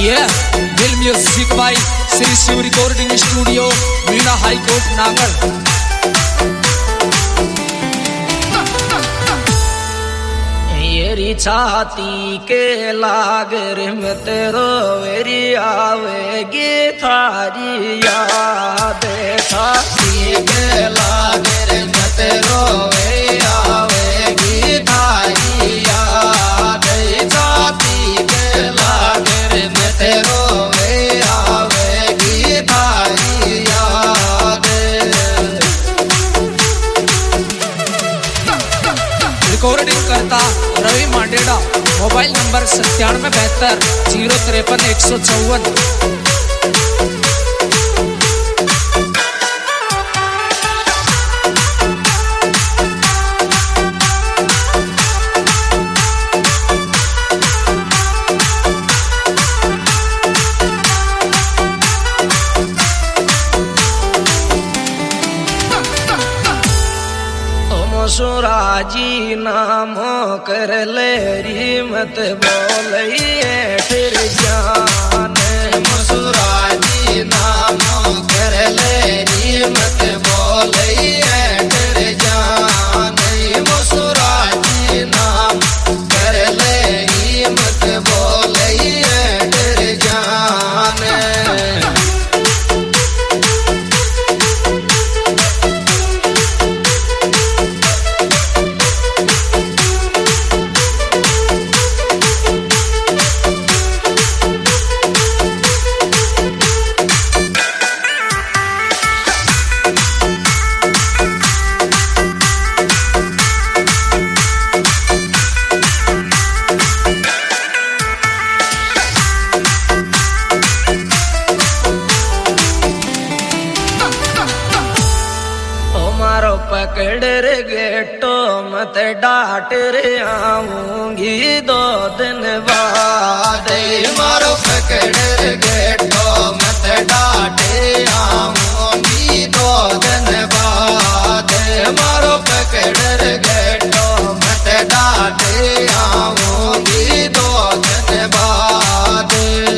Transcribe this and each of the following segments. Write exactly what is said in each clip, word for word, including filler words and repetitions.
ये दिल music by Shri Shiv recording studio Meena high court Nagar. येरी छाती के लागर में तेरो वेरी आवेगी थारी याद। छाती के लागर में तेरो वेरी आवेगी थारी याद। छाती के लागर में तेरो वेरी आवेगी थारी याद। रिकॉर्डिंग करता रवि मांडेड़ा, मोबाइल नंबर सत्तानवे बहत्तर जीरो तिरपन एक सौ चौवन। सुराजी नाम कर लेरी मत बोलिए फिर जान। मसुराजी नाम कर लेरी मत बोलिए फिर जान। मसुराजी नाम कर लेरी मत बोलिए फिर जान। पकड़ रे गेटो मत डांट रे आऊंगी दो दिन बाद। मारो पकड़ रे गेटो मत डांट रे आऊंगी दो दिन बाद। मारो पकड़ रे गेटो मत डांट रे आऊंगी दो दिन बाद।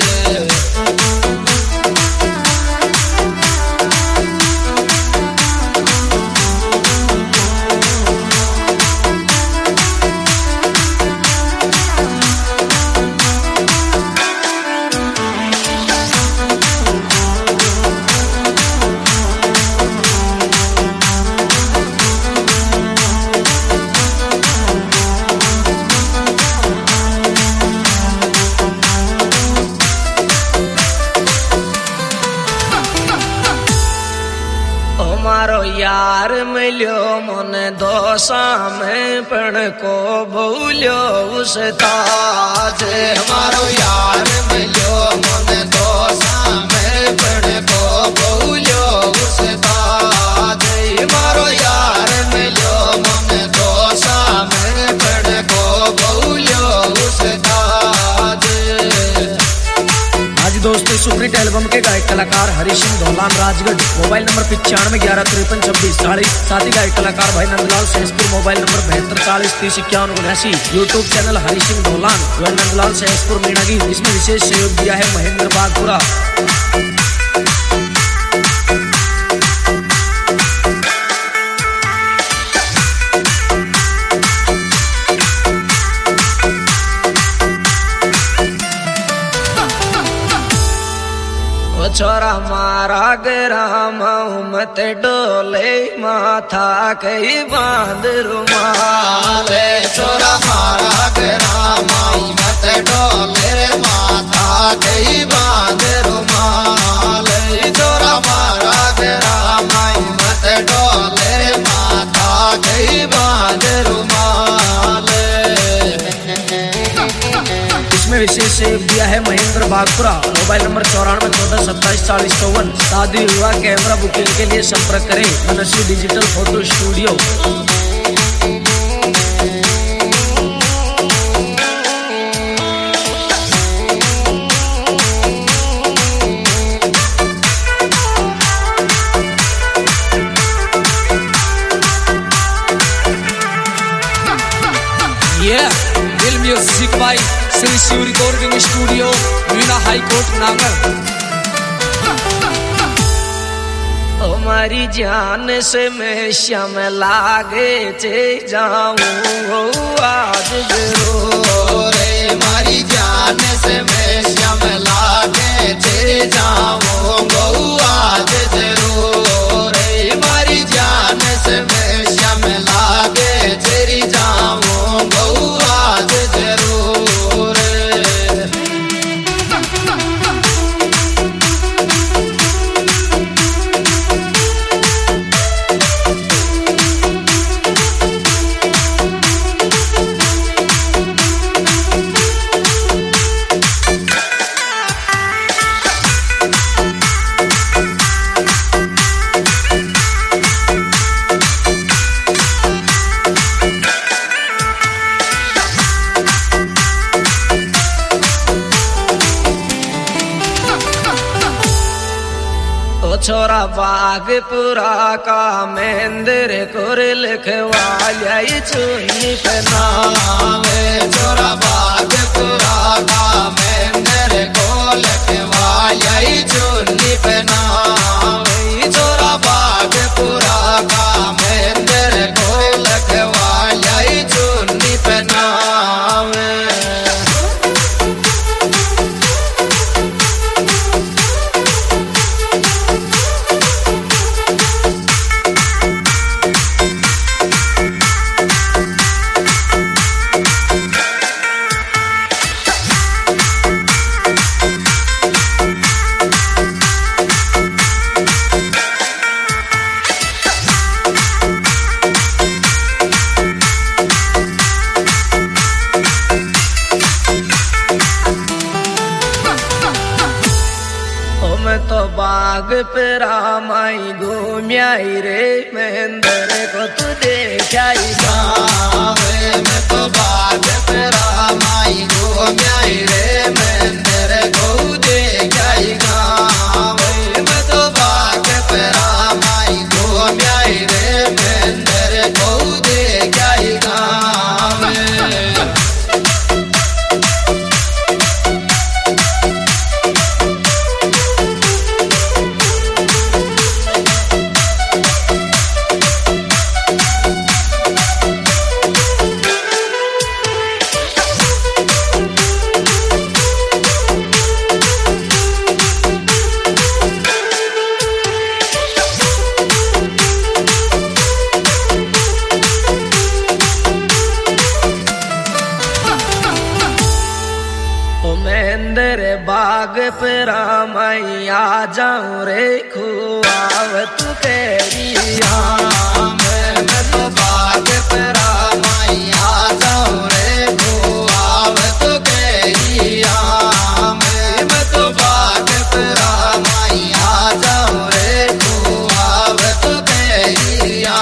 मारो यार मिलो मन दोसा में पण को भूलो उस ताज। मारो यार मिलो मन दोसा में पण को भूलो उस ताज। मारो यार मिलो मन दोसा में पण को भूलो उस ताज। दोस्तों सुप्रीत एल्बम के गायक कलाकार हरि सिंह धौलान राजगढ़, मोबाइल नंबर पिचानवे ग्यारह तिरपन छब्बीस चालीस। साथ ही गायक कलाकार भाई नंदलाल सहसपुर, मोबाइल नंबर बहत्तर चालीस तीस इक्यावन उन्यासी। यूट्यूब चैनल हरि सिंह धौलान व नंदलाल सहसपुर मीणागी। इसमें विशेष सहयोग दिया है महेंद्र बागपुरा। छोरा मारा ग्राम मत डोले माथा कई बांध रुमाल। छोरा मारा ग्राम मत डोले माथा कई बांध रुमाल। छोरा मारा ग्राम मत डोले माथा कई बांध रुमाल। इसमें विशेष सहयोग दिया है महेंद्र बागपुरा, मोबाइल नंबर चौरानवे चौदह सत्ताईस चालीस चौवन। शादी विवाह कैमरा बुकिंग के लिए संपर्क करें मनस्वी डिजिटल फोटो स्टूडियो। ये दिल music by Shri Shiv recording recording studio Meena high court Nangal. हमारी जान से मैं श्याम लागे चे जाऊं आज जरूर रे, हमारी जान से मैं श्याम लागे चे जाऊं आज जरूर रे, हमारी जान से मैं श्याम लागे तेरी जाऊं आज जरूर रे। छोरा बागपुरा का मेंदर कोर लिखवाया चुन्नी पे नाम, छोरा बागपुरा का मेंदर को लिखवाया चुन्नी पे नाम, छोरा बागपुरा का मेंदर को लिखवाया चुन्नी पे नाम। तो बाग पेरा माई घूम्याई रे महेंद्र को तू देखाई गावे, मैं तो बाग पेरा माई घूम्याई रे महेंद्र को देखाई गावे, मैं तो बाग पेरा माई घूम्याई रे महेंद्र को देखाई गावे। महेंद्र बाग पेरा माई आ जाऊं रे खुआवत केरिया, मैं तो बाग पेरा माई आ जाऊं रे खुआवत केरिया, मैं तो बाग पेरा माई आ जाऊं रे खुआवत केरिया।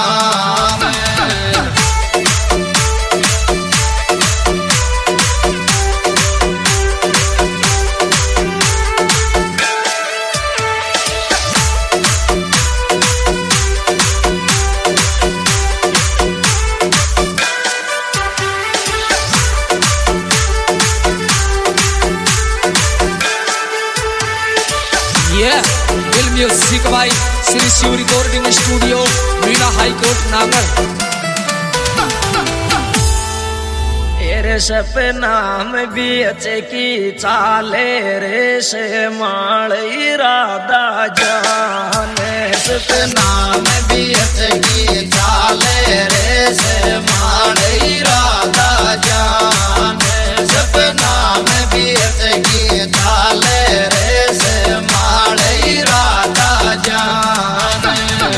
Film music by Shri Shiv recording studio Meena high court Nangal. तेरे सपना में भी अच्छे की चाले रे से माड़ी राधा जाने, सपना में भी अच्छे की चाले रे से माड़ी राधा जाने, सपना में भी अच्छे की चाले रे से माड़ी राधा जाने।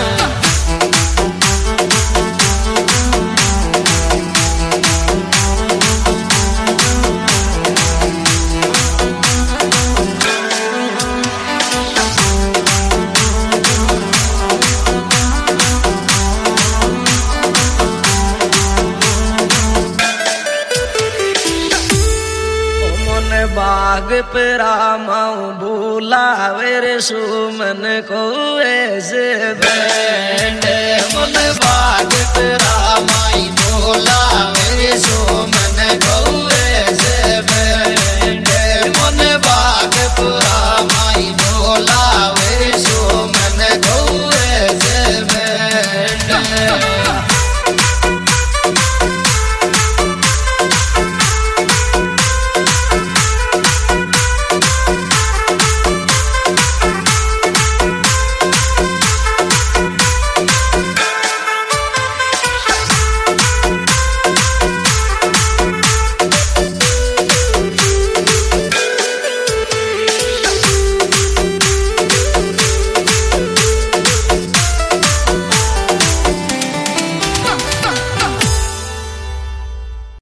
बाग पेरा माऊ बुलावे रे सुमन को ऐसे बैठे, मन बाग पेरा माई बुलावे रे सुमन